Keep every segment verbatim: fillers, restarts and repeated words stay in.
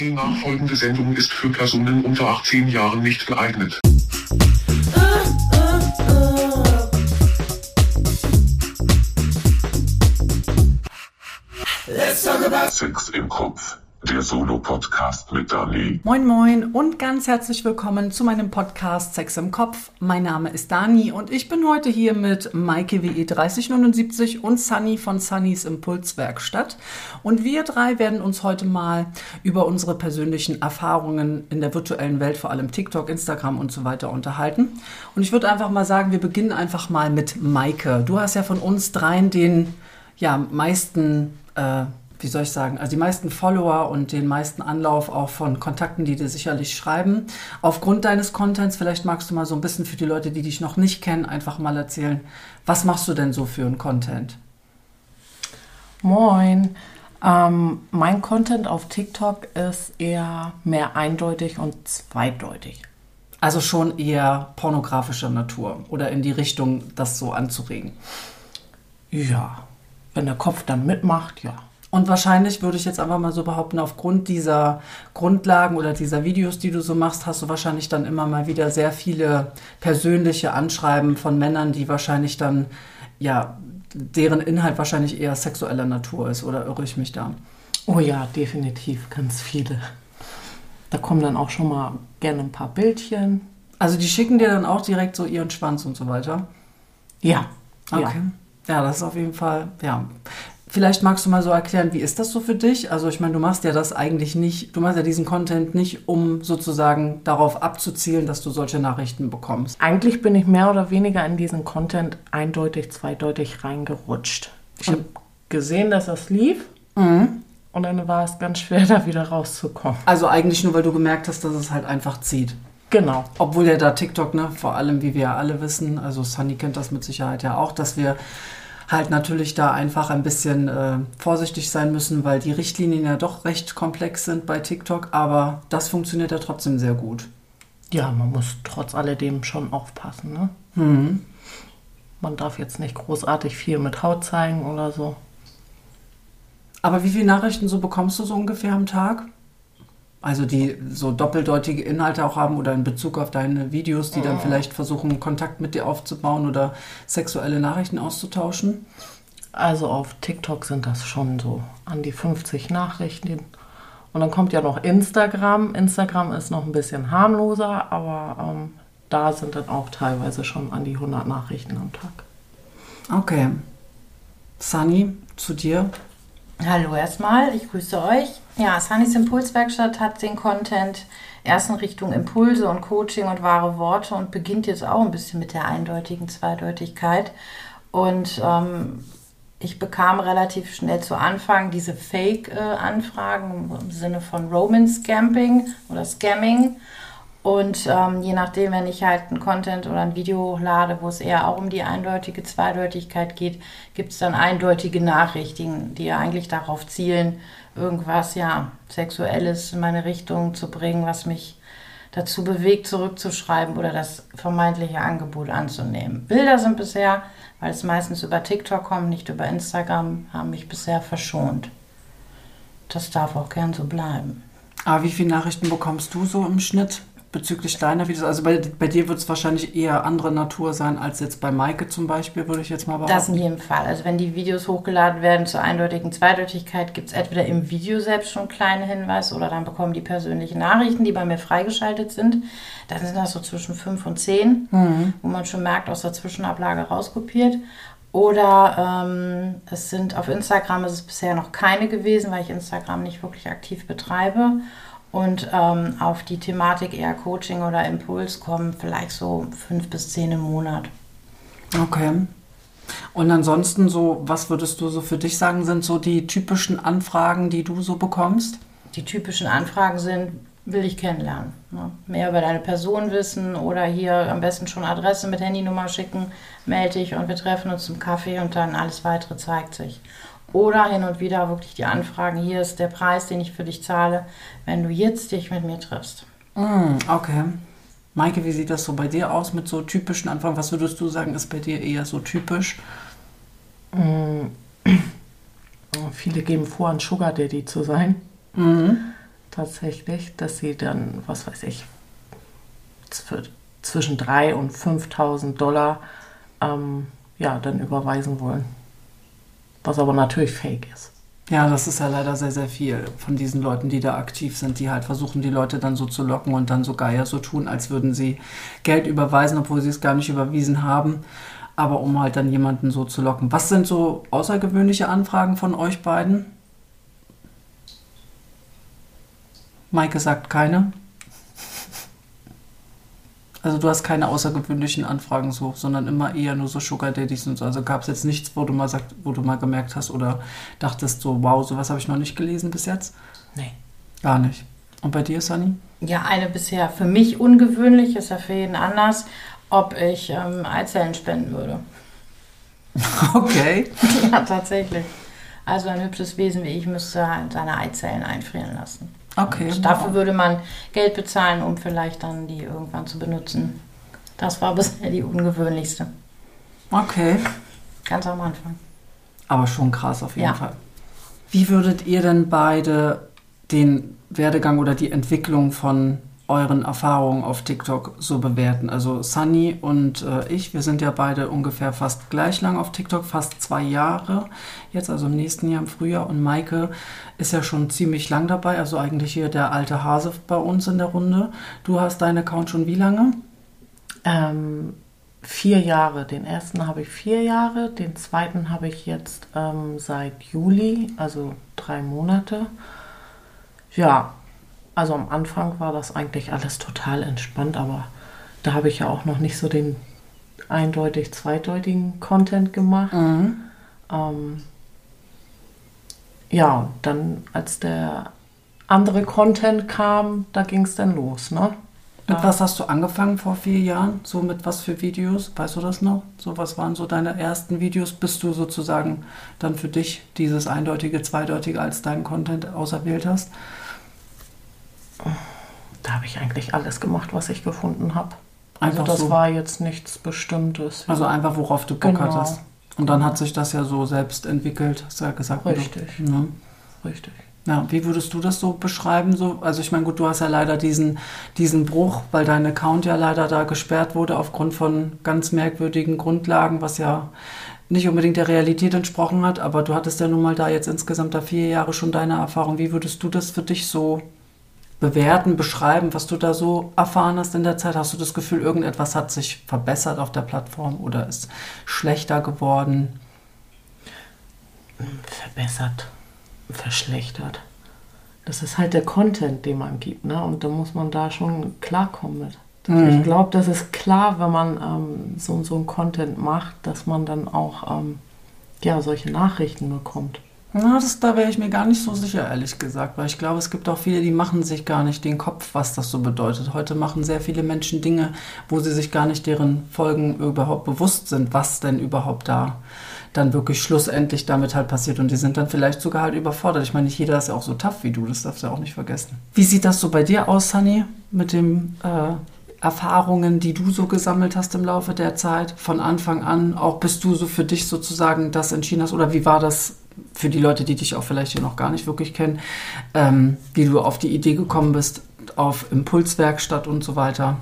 Die nachfolgende Sendung ist für Personen unter achtzehn Jahren nicht geeignet. Let's talk about Sex im Kopf. Der Solo-Podcast mit Dani. Moin moin und ganz herzlich willkommen zu meinem Podcast Sex im Kopf. Mein Name ist Dani und ich bin heute hier mit Maike W E dreißig neunundsiebzig und Sunny von Sunnys Impulswerkstatt. Und wir drei werden uns heute mal über unsere persönlichen Erfahrungen in der virtuellen Welt, vor allem TikTok, Instagram und so weiter unterhalten. Und ich würde einfach mal sagen, wir beginnen einfach mal mit Maike. Du hast ja von uns dreien den ja, meisten... Äh, wie soll ich sagen, also die meisten Follower und den meisten Anlauf auch von Kontakten, die dir sicherlich schreiben. Aufgrund deines Contents, vielleicht magst du mal so ein bisschen für die Leute, die dich noch nicht kennen, einfach mal erzählen, was machst du denn so für einen Content? Moin. Ähm, mein Content auf TikTok ist eher mehr eindeutig und zweideutig. Also schon eher pornografischer Natur oder in die Richtung, das so anzuregen? Ja, wenn der Kopf dann mitmacht, ja. Und wahrscheinlich würde ich jetzt einfach mal so behaupten, aufgrund dieser Grundlagen oder dieser Videos, die du so machst, hast du wahrscheinlich dann immer mal wieder sehr viele persönliche Anschreiben von Männern, die wahrscheinlich dann, ja, deren Inhalt wahrscheinlich eher sexueller Natur ist. Oder irre ich mich da? Oh ja, definitiv, ganz viele. Da kommen dann auch schon mal gerne ein paar Bildchen. Also die schicken dir dann auch direkt so ihren Schwanz und so weiter? Ja. Okay. Ja, ja, das ist auf jeden Fall, ja... Vielleicht magst du mal so erklären, wie ist das so für dich? Also ich meine, du machst ja das eigentlich nicht, du machst ja diesen Content nicht, um sozusagen darauf abzuzielen, dass du solche Nachrichten bekommst. Eigentlich bin ich mehr oder weniger in diesen Content eindeutig, zweideutig reingerutscht. Ich habe gesehen, dass das lief Mhm. und dann war es ganz schwer, da wieder rauszukommen. Also eigentlich nur, weil du gemerkt hast, dass es halt einfach zieht. Genau. Obwohl ja da TikTok, ne, vor allem, wie wir ja alle wissen, also Sunny kennt das mit Sicherheit ja auch, dass wir halt natürlich da einfach ein bisschen äh, vorsichtig sein müssen, weil die Richtlinien ja doch recht komplex sind bei TikTok, aber das funktioniert ja trotzdem sehr gut. Ja, man muss trotz alledem schon aufpassen, ne? Mhm. Man darf jetzt nicht großartig viel mit Haut zeigen oder so. Aber wie viele Nachrichten so bekommst du so ungefähr am Tag? Also die so doppeldeutige Inhalte auch haben oder in Bezug auf deine Videos, die dann vielleicht versuchen, Kontakt mit dir aufzubauen oder sexuelle Nachrichten auszutauschen? Also auf TikTok sind das schon so an die fünfzig Nachrichten. Und dann kommt ja noch Instagram. Instagram ist noch ein bisschen harmloser, aber ähm, da sind dann auch teilweise schon an die hundert Nachrichten am Tag. Okay. Sunny, zu dir? Hallo erstmal, ich grüße euch. Ja, Sunnys Impulswerkstatt hat den Content erst in Richtung Impulse und Coaching und wahre Worte und beginnt jetzt auch ein bisschen mit der eindeutigen Zweideutigkeit. Und ähm, ich bekam relativ schnell zu Anfang diese Fake-Anfragen im Sinne von Romance-Scamping oder Scamming. Und ähm, je nachdem, wenn ich halt einen Content oder ein Video lade, wo es eher auch um die eindeutige Zweideutigkeit geht, gibt es dann eindeutige Nachrichten, die ja eigentlich darauf zielen, irgendwas ja Sexuelles in meine Richtung zu bringen, was mich dazu bewegt, zurückzuschreiben oder das vermeintliche Angebot anzunehmen. Bilder sind bisher, weil es meistens über TikTok kommt, nicht über Instagram, haben mich bisher verschont. Das darf auch gern so bleiben. Aber wie viele Nachrichten bekommst du so im Schnitt bezüglich deiner Videos? Also bei, bei dir wird es wahrscheinlich eher andere Natur sein als jetzt bei Maike zum Beispiel, würde ich jetzt mal behaupten. Das in jedem Fall. Also wenn die Videos hochgeladen werden zur eindeutigen Zweideutigkeit, gibt es entweder im Video selbst schon kleine Hinweise oder dann bekommen die persönlichen Nachrichten, die bei mir freigeschaltet sind. Dann sind das so zwischen fünf und zehn, mhm. wo man schon merkt, aus der Zwischenablage rauskopiert. Oder ähm, es sind auf Instagram ist es bisher noch keine gewesen, weil ich Instagram nicht wirklich aktiv betreibe. Und ähm, auf die Thematik eher Coaching oder Impuls kommen vielleicht so fünf bis zehn im Monat. Okay. Und ansonsten so, was würdest du so für dich sagen, sind so die typischen Anfragen, die du so bekommst? Die typischen Anfragen sind, will ich kennenlernen. Ne? Mehr über deine Person wissen oder hier am besten schon Adresse mit Handynummer schicken, melde dich und wir treffen uns zum Kaffee und dann alles Weitere zeigt sich. Oder hin und wieder wirklich die Anfragen, hier ist der Preis, den ich für dich zahle, wenn du jetzt dich mit mir triffst. Mm, okay. Maike, wie sieht das so bei dir aus mit so typischen Anfragen? Was würdest du sagen, ist bei dir eher so typisch? Mm. Viele geben vor, ein Sugar Daddy zu sein. Mhm. tatsächlich, dass sie dann, was weiß ich, zw- zwischen dreitausend und fünftausend Dollar ähm, ja, dann überweisen wollen. Was aber natürlich fake ist. Ja, das ist ja leider sehr, sehr viel von diesen Leuten, die da aktiv sind, die halt versuchen, die Leute dann so zu locken und dann sogar ja so tun, als würden sie Geld überweisen, obwohl sie es gar nicht überwiesen haben, aber um halt dann jemanden so zu locken. Was sind so außergewöhnliche Anfragen von euch beiden? Maike sagt keine. Also du hast keine außergewöhnlichen Anfragen so, sondern immer eher nur so Sugar Daddies und so. Also gab es jetzt nichts, wo du mal sagt, wo du mal gemerkt hast oder dachtest so, wow, sowas habe ich noch nicht gelesen bis jetzt? Nee. Gar nicht. Und bei dir, Sunny? Ja, eine bisher für mich ungewöhnlich, ist ja für jeden anders, ob ich ähm, Eizellen spenden würde. Okay. Ja, tatsächlich. Also ein hübsches Wesen wie ich müsste halt seine Eizellen einfrieren lassen. Okay. Und dafür würde man Geld bezahlen, um vielleicht dann die irgendwann zu benutzen. Das war bisher die ungewöhnlichste. Okay. Ganz am Anfang. Aber schon krass auf jeden Ja. Fall. Wie würdet ihr denn beide den Werdegang oder die Entwicklung von euren Erfahrungen auf TikTok so bewerten? Also Sunny und äh, ich, wir sind ja beide ungefähr fast gleich lang auf TikTok, fast zwei Jahre jetzt, also im nächsten Jahr im Frühjahr. Und Maike ist ja schon ziemlich lang dabei, also eigentlich hier der alte Hase bei uns in der Runde. Du hast deinen Account schon wie lange? Ähm, vier Jahre. Den ersten habe ich vier Jahre, den zweiten habe ich jetzt ähm, seit Juli, also drei Monate. Ja, also am Anfang war das eigentlich alles total entspannt, aber da habe ich ja auch noch nicht so den eindeutig zweideutigen Content gemacht. Mhm. Ähm, ja, dann als der andere Content kam, da ging es dann los, ne? Mit Da- was hast du angefangen vor vier Jahren? So mit was für Videos? Weißt du das noch? So, was waren so deine ersten Videos, bis du sozusagen dann für dich dieses eindeutige, zweideutige als deinen Content auserwählt hast? Da habe ich eigentlich alles gemacht, was ich gefunden habe. Also Einfach das so. war jetzt nichts Bestimmtes. Also einfach, worauf du Bock Genau. hattest. Und dann hat sich das ja so selbst entwickelt, hast du ja gesagt. Richtig. Du, ne? Richtig. Ja, wie würdest du das so beschreiben? So? Also ich meine, gut, du hast ja leider diesen, diesen Bruch, weil dein Account ja leider da gesperrt wurde aufgrund von ganz merkwürdigen Grundlagen, was ja nicht unbedingt der Realität entsprochen hat, aber du hattest ja nun mal da jetzt insgesamt da vier Jahre schon deine Erfahrung. Wie würdest du das für dich so bewerten, beschreiben, was du da so erfahren hast in der Zeit? Hast du das Gefühl, irgendetwas hat sich verbessert auf der Plattform oder ist schlechter geworden? Verbessert, verschlechtert. Das ist halt der Content, den man gibt, ne? Und da muss man da schon klarkommen mit. Mhm. Ich glaube, das ist klar, wenn man ähm, so, so einen Content macht, dass man dann auch ähm, ja, solche Nachrichten bekommt. Na, das, da wäre ich mir gar nicht so sicher, ehrlich gesagt, weil ich glaube, es gibt auch viele, die machen sich gar nicht den Kopf, was das so bedeutet. Heute machen sehr viele Menschen Dinge, wo sie sich gar nicht deren Folgen überhaupt bewusst sind, was denn überhaupt da dann wirklich schlussendlich damit halt passiert. Und die sind dann vielleicht sogar halt überfordert. Ich meine, nicht jeder ist ja auch so tough wie du, das darfst du ja auch nicht vergessen. Wie sieht das so bei dir aus, Sunny, mit den äh, Erfahrungen, die du so gesammelt hast im Laufe der Zeit, von Anfang an, auch bis du so für dich sozusagen das entschieden hast? Oder wie war das für die Leute, die dich auch vielleicht hier noch gar nicht wirklich kennen, ähm, wie du auf die Idee gekommen bist, auf Impulswerkstatt und so weiter?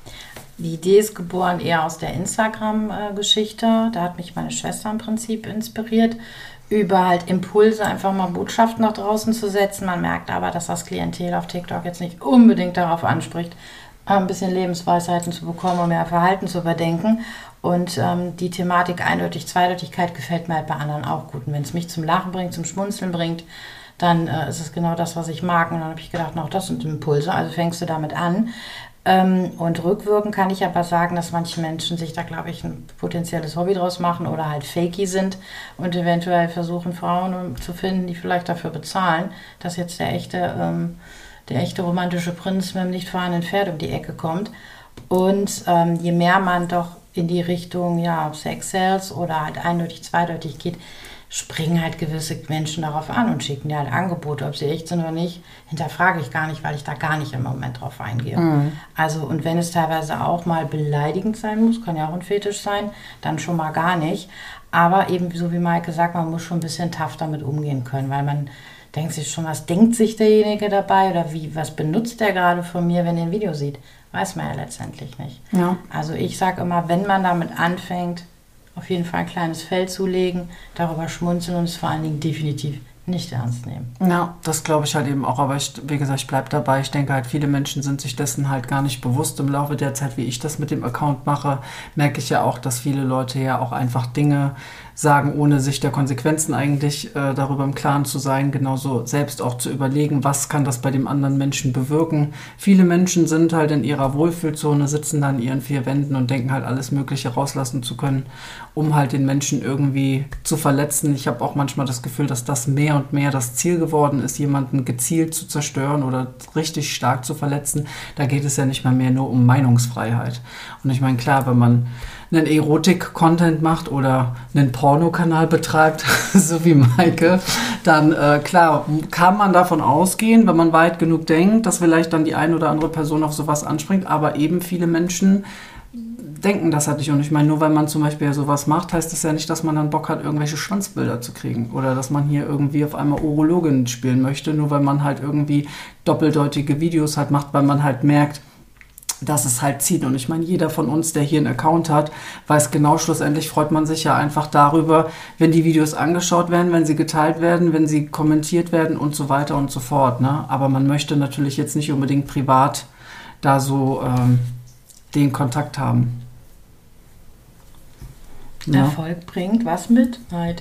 Die Idee ist geboren eher aus der Instagram-Geschichte. Da hat mich meine Schwester im Prinzip inspiriert, über halt Impulse einfach mal Botschaften nach draußen zu setzen. Man merkt aber, dass das Klientel auf TikTok jetzt nicht unbedingt darauf anspricht, ein bisschen Lebensweisheiten zu bekommen und mehr Verhalten zu überdenken. Und ähm, die Thematik eindeutig, Zweideutigkeit gefällt mir halt bei anderen auch gut. Und wenn es mich zum Lachen bringt, zum Schmunzeln bringt, dann äh, ist es genau das, was ich mag. Und dann habe ich gedacht, noch das sind Impulse, also fängst du damit an. Ähm, und rückwirkend kann ich aber sagen, dass manche Menschen sich da, glaube ich, ein potenzielles Hobby draus machen oder halt fakey sind und eventuell versuchen, Frauen zu finden, die vielleicht dafür bezahlen, dass jetzt der echte, ähm, der echte romantische Prinz mit dem nicht fahrenden Pferd um die Ecke kommt. Und ähm, je mehr man doch in die Richtung ja, Sex Sales oder halt eindeutig, zweideutig geht, springen halt gewisse Menschen darauf an und schicken dir halt Angebote, ob sie echt sind oder nicht, hinterfrage ich gar nicht, weil ich da gar nicht im Moment drauf eingehe. Mhm. Also, und wenn es teilweise auch mal beleidigend sein muss, kann ja auch ein Fetisch sein, dann schon mal gar nicht. Aber eben, so wie Maike sagt, man muss schon ein bisschen tough damit umgehen können, weil man denkt sich schon, was denkt sich derjenige dabei oder wie, was benutzt der gerade von mir, wenn er ein Video sieht? Weiß man ja letztendlich nicht. Ja. Also ich sage immer, wenn man damit anfängt, auf jeden Fall ein kleines Feld zulegen, darüber schmunzeln und es vor allen Dingen definitiv nicht ernst nehmen. Ja, das glaube ich halt eben auch, aber ich, wie gesagt, ich bleibe dabei. Ich denke halt, viele Menschen sind sich dessen halt gar nicht bewusst. Im Laufe der Zeit, wie ich das mit dem Account mache, merke ich ja auch, dass viele Leute ja auch einfach Dinge sagen, ohne sich der Konsequenzen eigentlich äh, darüber im Klaren zu sein, genauso selbst auch zu überlegen, was kann das bei dem anderen Menschen bewirken. Viele Menschen sind halt in ihrer Wohlfühlzone, sitzen dann in ihren vier Wänden und denken halt alles Mögliche rauslassen zu können, um halt den Menschen irgendwie zu verletzen. Ich habe auch manchmal das Gefühl, dass das mehr und mehr das Ziel geworden ist, jemanden gezielt zu zerstören oder richtig stark zu verletzen. Da geht es ja nicht mal mehr nur um Meinungsfreiheit. Und ich meine, klar, wenn man einen Erotik-Content macht oder einen Pornokanal betreibt, so wie Maike, dann äh, klar, kann man davon ausgehen, wenn man weit genug denkt, dass vielleicht dann die eine oder andere Person auf sowas anspringt, aber eben viele Menschen denken das halt nicht. Und ich meine, nur weil man zum Beispiel sowas macht, heißt das ja nicht, dass man dann Bock hat, irgendwelche Schwanzbilder zu kriegen oder dass man hier irgendwie auf einmal Urologin spielen möchte, nur weil man halt irgendwie doppeldeutige Videos halt macht, weil man halt merkt, dass es halt zieht. Und ich meine, jeder von uns, der hier einen Account hat, weiß genau, schlussendlich freut man sich ja einfach darüber, wenn die Videos angeschaut werden, wenn sie geteilt werden, wenn sie kommentiert werden und so weiter und so fort. Ne? Aber man möchte natürlich jetzt nicht unbedingt privat da so ähm, den Kontakt haben. Ja. Erfolg bringt was mit? Neid.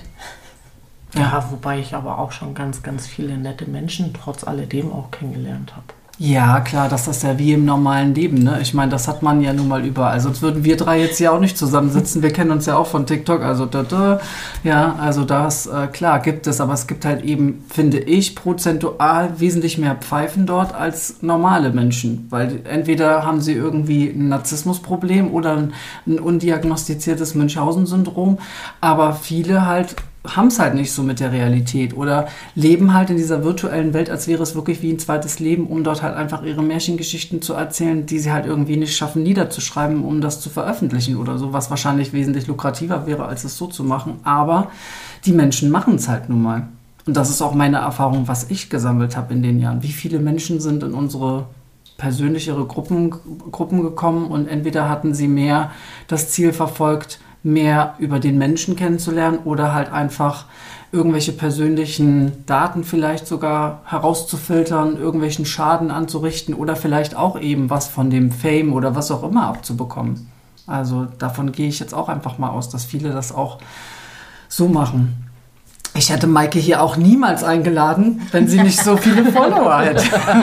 Ja, wobei ich aber auch schon ganz, ganz viele nette Menschen trotz alledem auch kennengelernt habe. Ja, klar, das ist ja wie im normalen Leben, ne? Ich meine, das hat man ja nun mal überall. Sonst würden wir drei jetzt hier auch nicht zusammensitzen. Wir kennen uns ja auch von TikTok, also da, da. Ja, also das, äh, klar, gibt es, aber es gibt halt eben, finde ich, prozentual wesentlich mehr Pfeifen dort als normale Menschen, weil entweder haben sie irgendwie ein Narzissmusproblem oder ein, ein undiagnostiziertes Münchhausen-Syndrom, aber viele halt haben es halt nicht so mit der Realität oder leben halt in dieser virtuellen Welt, als wäre es wirklich wie ein zweites Leben, um dort halt einfach ihre Märchengeschichten zu erzählen, die sie halt irgendwie nicht schaffen niederzuschreiben, um das zu veröffentlichen oder so, was wahrscheinlich wesentlich lukrativer wäre, als es so zu machen. Aber die Menschen machen es halt nun mal. Und das ist auch meine Erfahrung, was ich gesammelt habe in den Jahren. Wie viele Menschen sind in unsere persönlichere Gruppen, Gruppen gekommen und entweder hatten sie mehr das Ziel verfolgt, mehr über den Menschen kennenzulernen oder halt einfach irgendwelche persönlichen Daten vielleicht sogar herauszufiltern, irgendwelchen Schaden anzurichten oder vielleicht auch eben was von dem Fame oder was auch immer abzubekommen. Also davon gehe ich jetzt auch einfach mal aus, dass viele das auch so machen. Ich hätte Maike hier auch niemals eingeladen, wenn sie nicht so viele Follower hätte.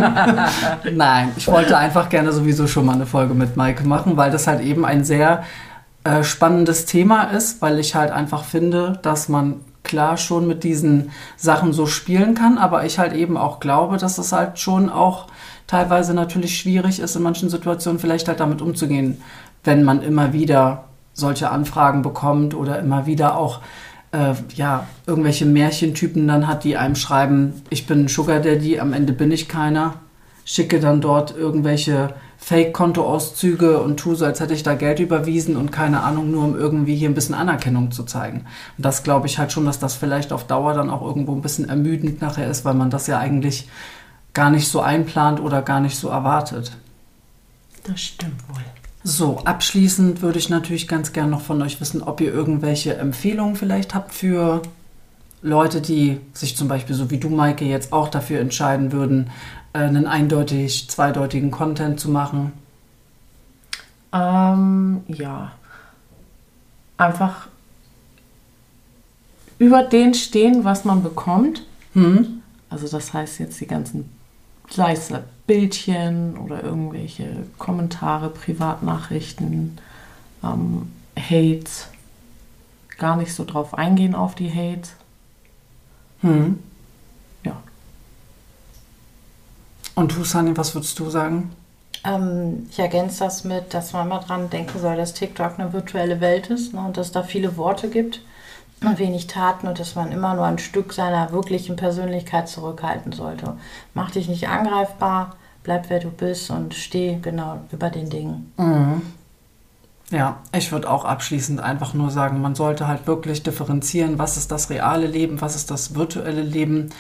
Nein, ich wollte einfach gerne sowieso schon mal eine Folge mit Maike machen, weil das halt eben ein sehr äh, spannendes Thema ist, weil ich halt einfach finde, dass man klar schon mit diesen Sachen so spielen kann, aber ich halt eben auch glaube, dass es halt schon auch teilweise natürlich schwierig ist, in manchen Situationen vielleicht halt damit umzugehen, wenn man immer wieder solche Anfragen bekommt oder immer wieder auch äh, ja, irgendwelche Märchentypen dann hat, die einem schreiben, ich bin ein Sugar Daddy, am Ende bin ich keiner, schicke dann dort irgendwelche Fake-Kontoauszüge und tue so, als hätte ich da Geld überwiesen und keine Ahnung, nur um irgendwie hier ein bisschen Anerkennung zu zeigen. Und das glaube ich halt schon, dass das vielleicht auf Dauer dann auch irgendwo ein bisschen ermüdend nachher ist, weil man das ja eigentlich gar nicht so einplant oder gar nicht so erwartet. Das stimmt wohl. So, abschließend würde ich natürlich ganz gern noch von euch wissen, ob ihr irgendwelche Empfehlungen vielleicht habt für Leute, die sich zum Beispiel, so wie du, Maike, jetzt auch dafür entscheiden würden, einen eindeutig zweideutigen Content zu machen. Ähm, ja. Einfach über den stehen, was man bekommt. Hm? Also das heißt jetzt die ganzen, sei es Bildchen oder irgendwelche Kommentare, Privatnachrichten, ähm, Hates. Gar nicht so drauf eingehen auf die Hates. Hm. Ja. Und du, Sunny, was würdest du sagen? Ähm, ich ergänze das mit, dass man mal dran denken soll, dass TikTok eine virtuelle Welt ist, ne, und dass es da viele Worte gibt und wenig Taten und dass man immer nur ein Stück seiner wirklichen Persönlichkeit zurückhalten sollte. Mach dich nicht angreifbar, bleib wer du bist und steh genau über den Dingen. Mhm. Ja, ich würde auch abschließend einfach nur sagen, man sollte halt wirklich differenzieren, was ist das reale Leben, was ist das virtuelle Leben.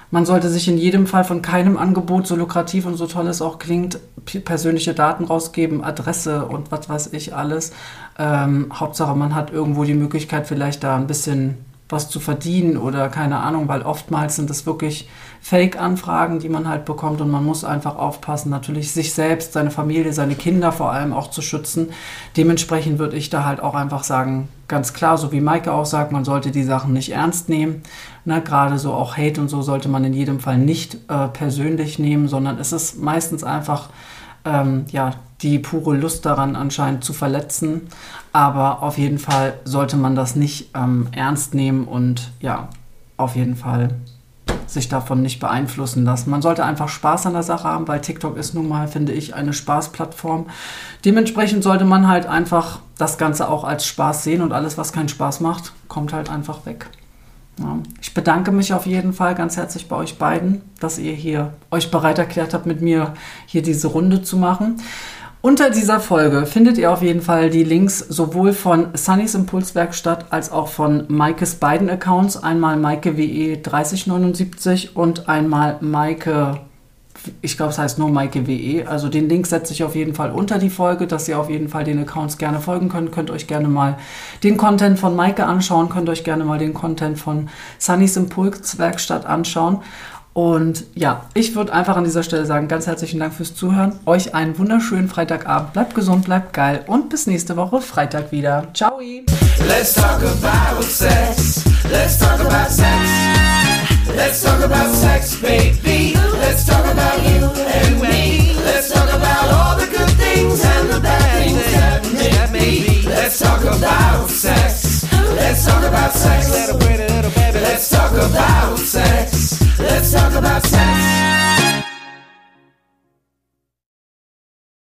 Man sollte sich in jedem Fall von keinem Angebot, so lukrativ und so toll es auch klingt, persönliche Daten rausgeben, Adresse und was weiß ich alles. Ähm, Hauptsache, man hat irgendwo die Möglichkeit, vielleicht da ein bisschen was zu verdienen oder keine Ahnung, weil oftmals sind es wirklich Fake-Anfragen, die man halt bekommt und man muss einfach aufpassen, natürlich sich selbst, seine Familie, seine Kinder vor allem auch zu schützen. Dementsprechend würde ich da halt auch einfach sagen, ganz klar, so wie Maike auch sagt, man sollte die Sachen nicht ernst nehmen. Na, gerade so auch Hate und so sollte man in jedem Fall nicht äh, persönlich nehmen, sondern es ist meistens einfach ähm, ja, die pure Lust daran anscheinend zu verletzen. Aber auf jeden Fall sollte man das nicht ähm, ernst nehmen und ja, auf jeden Fall sich davon nicht beeinflussen lassen. Man sollte einfach Spaß an der Sache haben, weil TikTok ist nun mal, finde ich, eine Spaßplattform. Dementsprechend sollte man halt einfach das Ganze auch als Spaß sehen und alles, was keinen Spaß macht, kommt halt einfach weg. Ja. Ich bedanke mich auf jeden Fall ganz herzlich bei euch beiden, dass ihr hier euch bereit erklärt habt, mit mir hier diese Runde zu machen. Unter dieser Folge findet ihr auf jeden Fall die Links sowohl von Sunnys Impulswerkstatt als auch von Maikes beiden Accounts. Einmal Maike W E dreißig neunundsiebzig und einmal Maike, ich glaube es heißt nur Maike W E. Also den Link setze ich auf jeden Fall unter die Folge, dass ihr auf jeden Fall den Accounts gerne folgen könnt. Könnt euch gerne mal den Content von Maike anschauen, könnt euch gerne mal den Content von Sunnys Impulswerkstatt anschauen. Und ja, ich würde einfach an dieser Stelle sagen, ganz herzlichen Dank fürs Zuhören. Euch einen wunderschönen Freitagabend. Bleibt gesund, bleibt geil und bis nächste Woche Freitag wieder. Ciao! Let's talk about sex. Let's talk about sex. Let's talk about sex, baby. Let's talk about you and me. Let's talk about all the good things and the bad things that may be. Let's talk about sex. Let's talk about sex. Let's talk about sex.